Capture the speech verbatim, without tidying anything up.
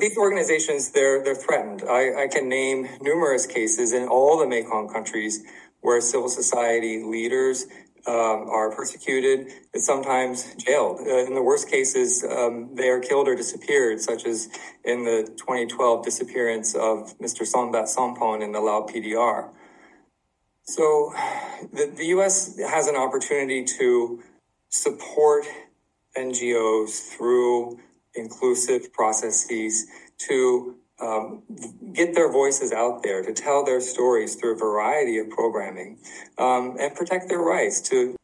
these organizations, they're they're threatened. I, I can name numerous cases in all the Mekong countries where civil society leaders um, are persecuted and sometimes jailed. Uh, in the worst cases, um, they are killed or disappeared, such as in the twenty twelve disappearance of Mister Sombat Sompong in the Lao P D R. So the, the U S has an opportunity to support N G Os through inclusive processes to um, get their voices out there, to tell their stories through a variety of programming, um, and protect their rights to